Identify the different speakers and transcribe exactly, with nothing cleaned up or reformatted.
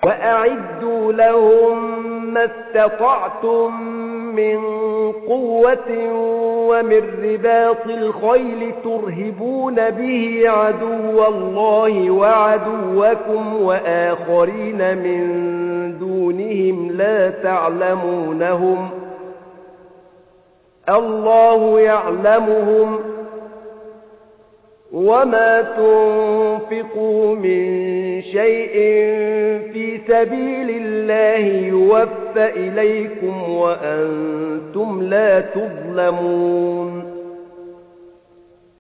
Speaker 1: وأعدوا لهم ما استطعتم من قوة ومن رباط الخيل ترهبون به عدو الله وعدوكم وآخرين من دونهم لا تعلمونهم الله يعلمهم وما تنفقوا من شيء في سبيل الله يوفى إليكم وأنتم لا تظلمون